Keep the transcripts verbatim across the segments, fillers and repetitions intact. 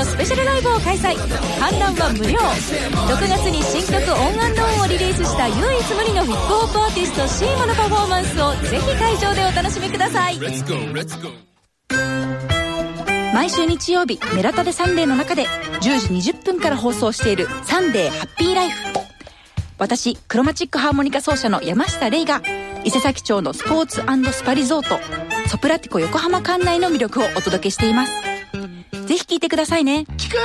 のスペシャルライブを開催。観覧は無料。ろくがつに新曲オン&オンをリリースした唯一無二のヒップホップアーティストシーモのパフォーマンスをぜひ会場でお楽しみください。毎週日曜日メラタデサンデーの中でじゅうじにじゅっぷんから放送しているサンデーハッピーライフ。私クロマチックハーモニカ奏者の山下玲が伊勢崎町のスポーツ&スパリゾートソプラティコ横浜館内の魅力をお届けしています。ぜひ聞いてくださいね。聞く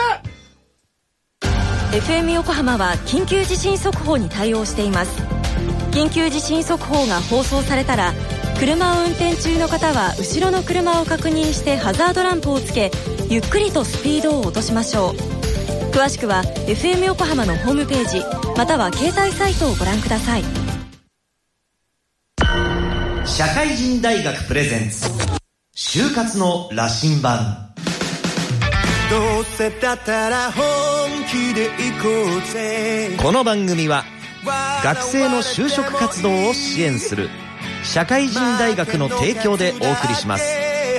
エフエム 横浜は緊急地震速報に対応しています。緊急地震速報が放送されたら車を運転中の方は後ろの車を確認してハザードランプをつけゆっくりとスピードを落としましょう。詳しくは エフエム 横浜のホームページまたは携帯サイトをご覧ください。 社会人大学プレゼンツ就活の羅針盤。 どうせだったら本気で行こうぜ。 この番組は学生の就職活動を支援する社会人大学の提供でお送りします。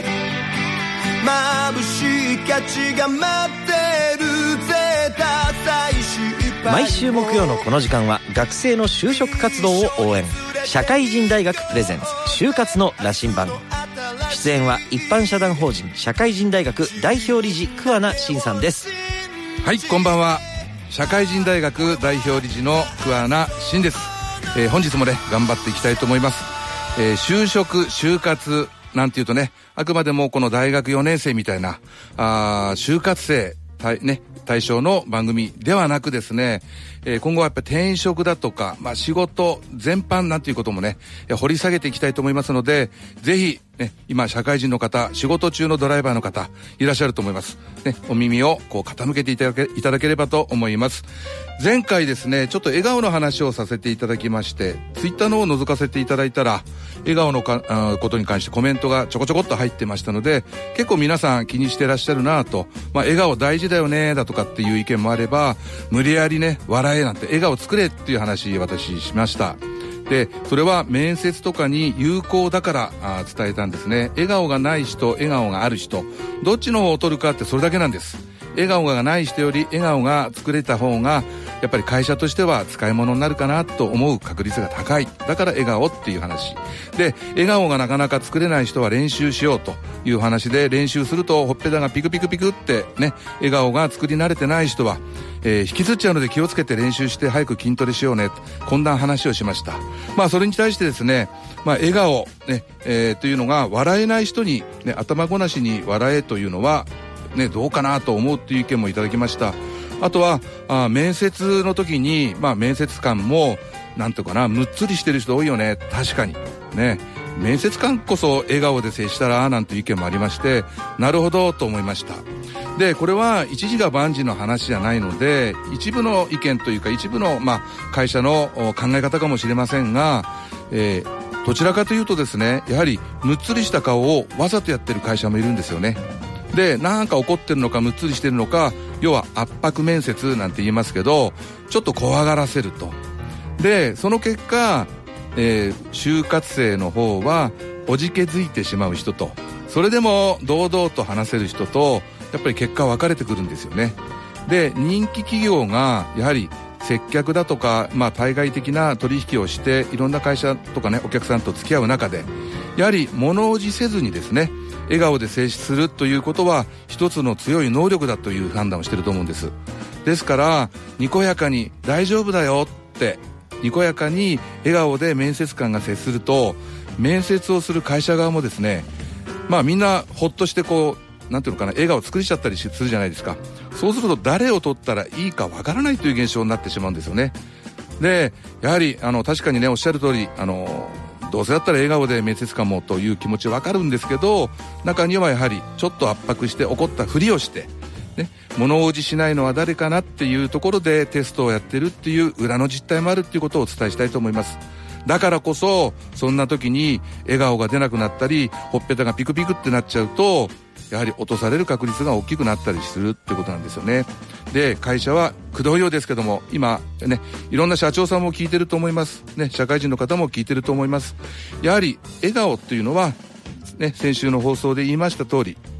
眩しい価値が待ってるぜ。ダサい失敗。 毎週木曜のこの時間は学生の就職活動を応援、社会人大学プレゼンツ就活の羅針盤。出演は一般社団法人社会人大学代表理事桑名真さんです。 はい、こんばんは。社会人大学代表理事の桑名真です。えー、本日もね頑張っていきたいと思います。えー、就職就活なんていうとね、あくまでもこの大学よねん生みたいなあ就活生対ね対象の番組ではなくですね、えー、今後はやっぱり転職だとか、まあ、仕事全般なんていうこともね掘り下げていきたいと思いますので、ぜひね、今社会人の方、仕事中のドライバーの方いらっしゃると思います、ね、お耳をこう傾けていただけ、いただければと思います。前回ですねちょっと笑顔の話をさせていただきまして、ツイッターの方を覗かせていただいたら笑顔のかあことに関してコメントがちょこちょこっと入ってましたので、結構皆さん気にしてらっしゃるなと、まあ、笑顔大事だよねだとかっていう意見もあれば、無理やりね笑えなんて笑顔作れっていう話私しました。でそれは面接とかに有効だからあ伝えたんですね。笑顔がない人、笑顔がある人、どっちの方を取るかってそれだけなんです。笑顔がない人より笑顔が作れた方がやっぱり会社としては使い物になるかなと思う確率が高い。だから笑顔っていう話で、笑顔がなかなか作れない人は練習しようという話で、練習するとほっぺたがピクピクピクってね、笑顔が作り慣れてない人は、えー、引きずっちゃうので気をつけて練習して早く筋トレしようね、こんな話をしました。まあそれに対してですね、まあ笑顔ね、えー、というのが笑えない人に、ね、頭ごなしに笑えというのはね、どうかなと思うっていう意見もいただきました。あとはあ面接の時に、まあ面接官もなんとかな、むっつりしてる人多いよね。確かにね、面接官こそ笑顔で接したらなんていう意見もありまして、なるほどと思いました。でこれは一時が万事の話じゃないので、一部の意見というか一部の、まあ、会社の考え方かもしれませんが、えー、どちらかというとですね、やはりむっつりした顔をわざとやってる会社もいるんですよね。でなんか怒ってるのかむっつりしてるのか、要は圧迫面接なんて言いますけど、ちょっと怖がらせると。でその結果、えー、就活生の方はおじけづいてしまう人と、それでも堂々と話せる人と、やっぱり結果分かれてくるんですよね。で人気企業がやはり接客だとか、まあ、対外的な取引をしていろんな会社とかねお客さんと付き合う中で、やはり物おじせずにですね笑顔で接するということは一つの強い能力だという判断をしていると思うんです。ですからにこやかに大丈夫だよってにこやかに笑顔で面接官が接すると、面接をする会社側もですね、まあみんなほっとしてこうなんていうのかな、笑顔を作りちゃったりするじゃないですか。そうすると誰を取ったらいいかわからないという現象になってしまうんですよね。でやはりあの確かにねおっしゃる通り、あのどうせだったら笑顔で面接官もという気持ちわかるんですけど、中にはやはりちょっと圧迫して怒ったふりをしてね、物おじしないのは誰かなっていうところでテストをやってるっていう裏の実態もあるっていうことをお伝えしたいと思います。だからこそそんな時に笑顔が出なくなったりほっぺたがピクピクってなっちゃうと、やはり落とされる確率が大きくなったりするってことなんですよね。で会社はくどいようですけども、今ねいろんな社長さんも聞いてると思いますね、社会人の方も聞いてると思います。やはり笑顔っていうのはね、先週の放送で言いました通り、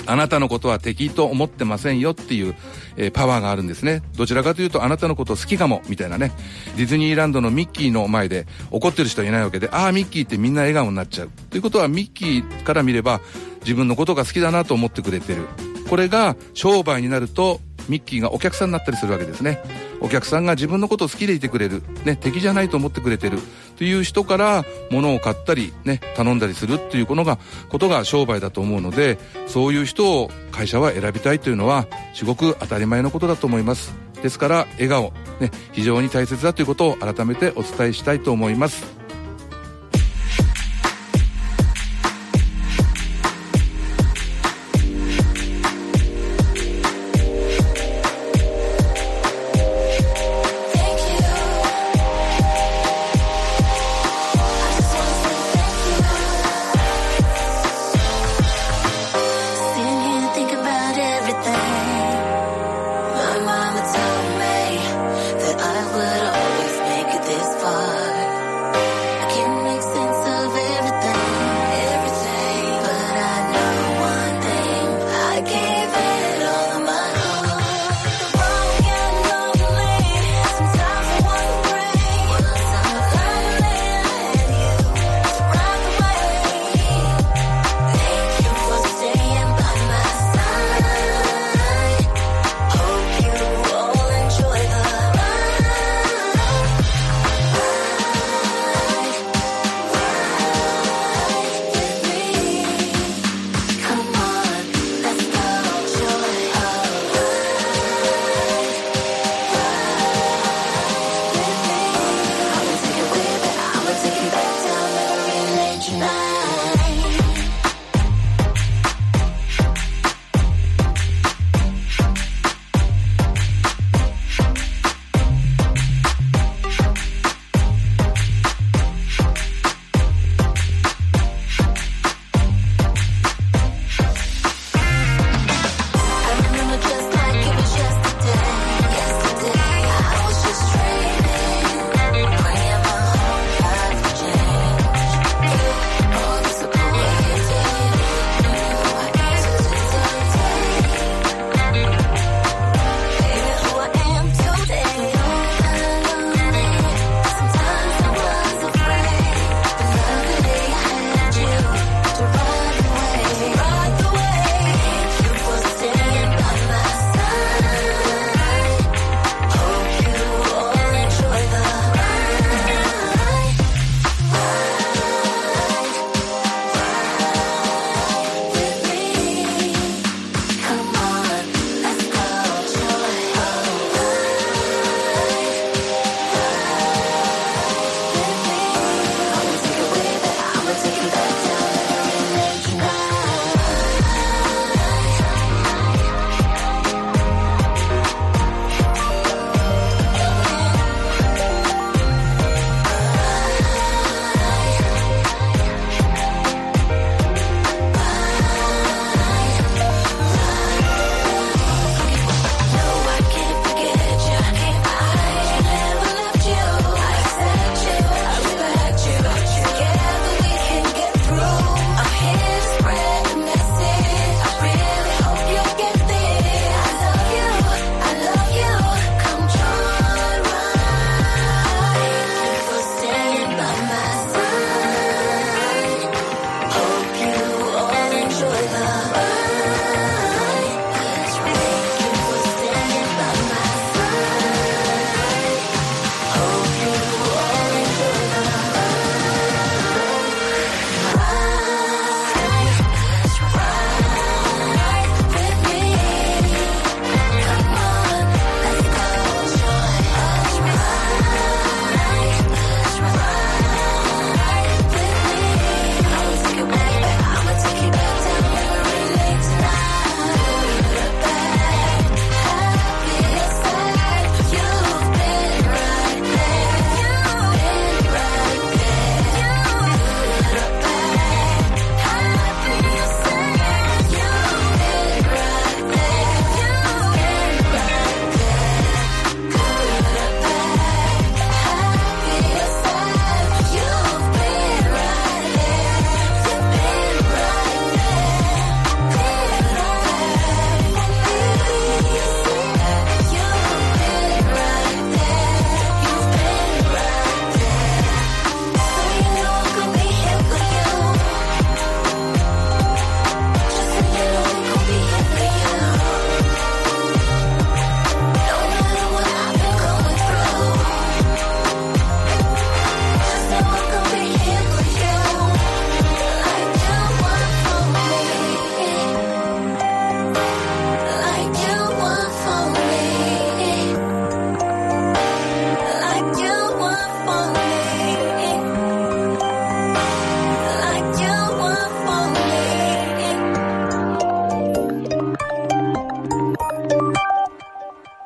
あなたのことは敵と思ってませんよっていう、えー、パワーがあるんですね。どちらかというとあなたのこと好きかもみたいなね。ディズニーランドのミッキーの前で怒ってる人はいないわけで、ああミッキーってみんな笑顔になっちゃうということは、ミッキーから見れば自分のことが好きだなと思ってくれてる。これが商売になるとミッキーがお客さんになったりするわけですね。お客さんが自分のことを好きでいてくれる、ね、敵じゃないと思ってくれてるという人から物を買ったり、ね、頼んだりするっていうことがことが商売だと思うので、そういう人を会社は選びたいというのはすごく当たり前のことだと思います。ですから笑顔、ね、非常に大切だということを改めてお伝えしたいと思います。 That I would always make it this far.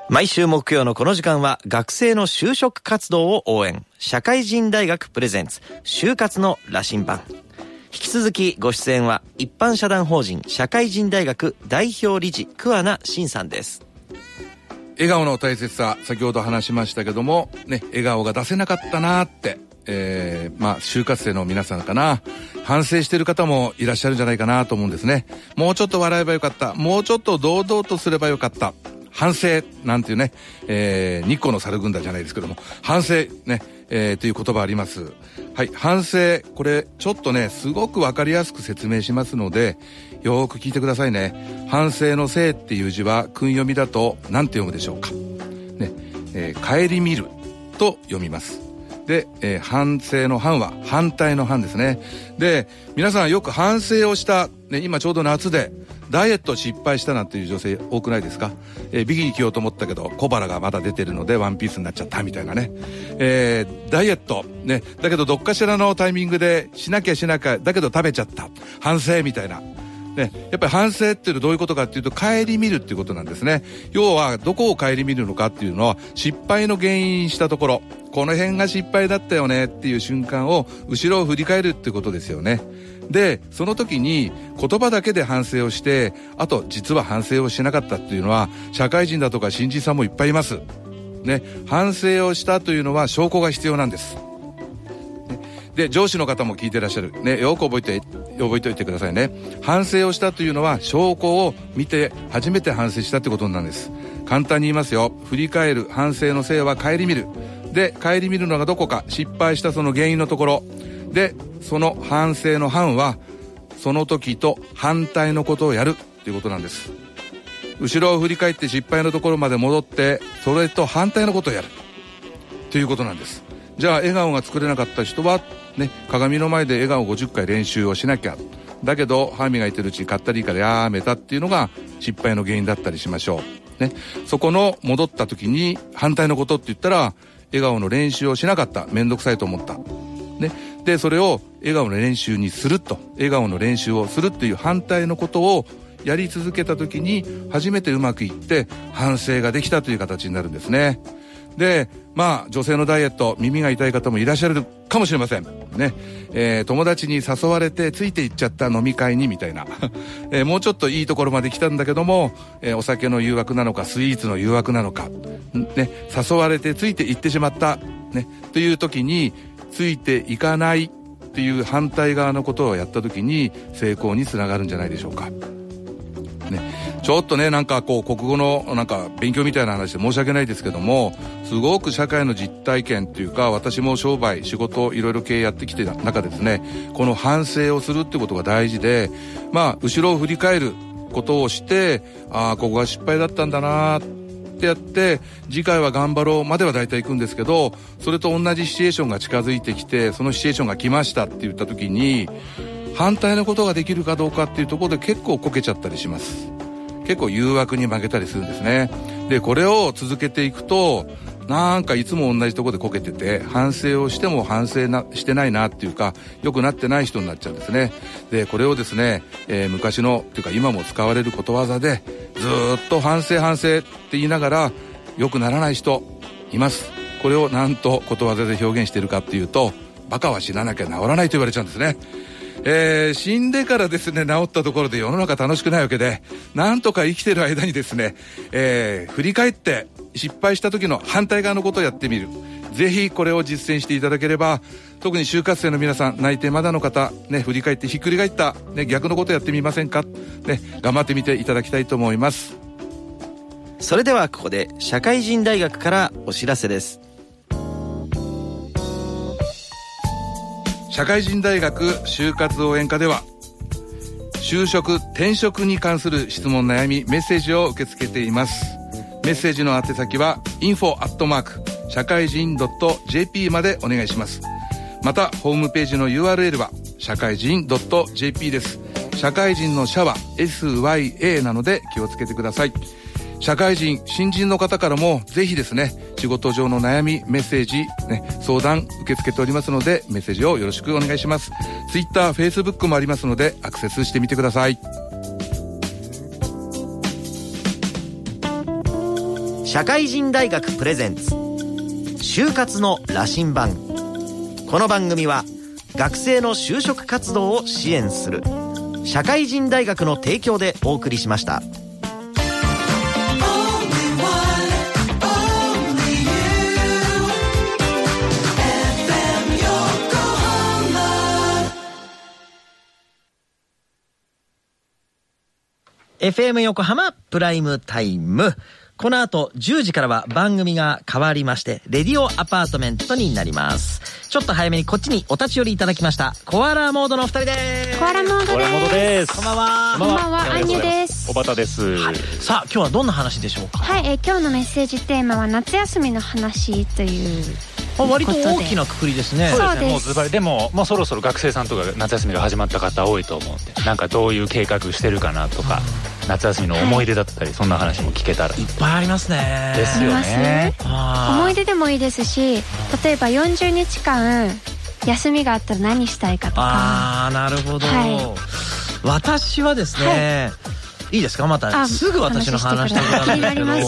毎週木曜のこの時間は学生の就職活動を応援、社会人大学プレゼンツ就活の羅針盤。引き続きご出演は一般社団法人社会人大学代表理事桑名真さんです。 笑顔の大切さ、先ほど話しましたけどもね、笑顔が出せなかったなーって、えー、まあ就活生の皆さんかな、反省している方もいらっしゃるんじゃないかなと思うんですね。もうちょっと笑えばよかった、もうちょっと堂々とすればよかった、反省なんていうね、えー、日光の猿軍団じゃないですけども、反省ね、えー、という言葉あります。はい、反省、これちょっとねすごくわかりやすく説明しますのでよーく聞いてくださいね。反省の省っていう字は訓読みだと何て読むでしょうかね、えー、顧みると読みます。で、えー、反省の反は反対の反ですね。で、皆さんよく反省をした、ね、今ちょうど夏でダイエット失敗したなんていう女性多くないですか？えー、ビキニ着ようと思ったけど小腹がまだ出てるのでワンピースになっちゃったみたいなね、えー、ダイエットね、だけどどっかしらのタイミングでしなきゃしなきゃだけど食べちゃった反省みたいなね、やっぱり反省っていうのはどういうことかっていうと顧みるっていうことなんですね。要はどこを顧みるのかっていうのは失敗の原因したところ、この辺が失敗だったよねっていう瞬間を後ろを振り返るってことですよね。で、その時に言葉だけで反省をしてあと実は反省をしなかったっていうのは社会人だとか新人さんもいっぱいいますね。反省をしたというのは証拠が必要なんです。で、上司の方も聞いてらっしゃるね、よく覚えて覚えておいてくださいね。反省をしたというのは証拠を見て初めて反省したってことなんです。簡単に言いますよ。振り返る、反省の省は顧みるで、顧みるのがどこか、失敗したその原因のところで、その反省の反はその時と反対のことをやるっていうことなんです。後ろを振り返って失敗のところまで戻ってそれと反対のことをやるということなんです。じゃあ笑顔が作れなかった人はね、鏡の前で笑顔ごじゅっかい練習をしなきゃ、だけど歯磨いてるうちにかったりいからやめたっていうのが失敗の原因だったりしましょうね。そこの戻った時に反対のことって言ったら笑顔の練習をしなかった、めんどくさいと思ったね。で、それを笑顔の練習にすると、笑顔の練習をするっていう反対のことをやり続けた時に初めてうまくいって反省ができたという形になるんですね。で、まあ女性のダイエット耳が痛い方もいらっしゃるかもしれませんね。えー、友達に誘われてついて行っちゃった飲み会にみたいな、えー、もうちょっといいところまで来たんだけども、えー、お酒の誘惑なのかスイーツの誘惑なのか、ね、誘われてついて行ってしまったねという時についていかないっていう反対側のことをやった時に成功につながるんじゃないでしょうか。ね、ちょっとねなんかこう国語のなんか勉強みたいな話で申し訳ないですけども、すごく社会の実体験っていうか、私も商売仕事いろいろ経営やってきてた中でですね、この反省をするってことが大事で、まあ後ろを振り返ることをして、ああここが失敗だったんだなってやって次回は頑張ろうまでは大体行くんですけど、それと同じシチュエーションが近づいてきてそのシチュエーションが来ましたって言った時に反対のことができるかどうかっていうところで結構こけちゃったりします。結構誘惑に負けたりするんですね。で、これを続けていくとなんかいつも同じところでこけてて反省をしても反省なしてないなっていうか良くなってない人になっちゃうんですね。で、これをですね、えー、昔のっていうか今も使われることわざでずっと反省反省って言いながら良くならない人います。これをなんとことわざで表現しているかっていうと、バカは死ななきゃ治らないと言われちゃうんですね。えー、死んでからですね治ったところで世の中楽しくないわけで、なんとか生きてる間にですね、えー、振り返って失敗した時の反対側のことをやってみる。ぜひこれを実践していただければ、特に就活生の皆さん、内定まだの方ね、振り返ってひっくり返った、ね、逆のことやってみませんかね、頑張ってみていただきたいと思います。 それではここで社会人大学からお知らせです。 社会人大学就活応援課では就職転職に関する質問悩みメッセージを受け付けています。メッセージの宛先は インフォ アットマーク 社会人 ドット ジェーピー までお願いします。またホームページの ユーアールエル は社会人 ドット ジェーピー です。社会人の社は エスワイエー なので気をつけてください。社会人新人の方からもぜひですね、仕事上の悩みメッセージ、ね、相談受け付けておりますのでメッセージをよろしくお願いします。ツイッター、フェイスブックもありますのでアクセスしてみてください。 社会人大学プレゼンツ就活の羅針盤。この番組は学生の就職活動を支援する社会人大学の提供でお送りしました。エフエム 横浜プライムタイム。この後じゅうじからは番組が変わりまして、レディオアパートメントになります。ちょっと早めにこっちにお立ち寄りいただきましたコアラモードのお二人です。 コアラモードです。 コアラモードです。 こんばんは。 こんばんは。アンニュです。 おばたです、 はい、さあ今日はどんな話でしょうか。 はい、えー、今日のメッセージテーマは夏休みの話という割と大きなくくりですね。 そうですね、もうズバリ。でももうそろそろ学生さんとか夏休みが始まった方多いと思うんで、なんかどういう計画してるかなとか、うん、夏休みの思い出だったり、はい、そんな話も聞けたら。 いっぱいありますね。 ですよね。 思い出でもいいですし、例えばよんじゅうにちかん休みがあったら何したいかとか。 ああ、なるほど、はい、私はですね、はい、いいですか、またすぐ私の話してください。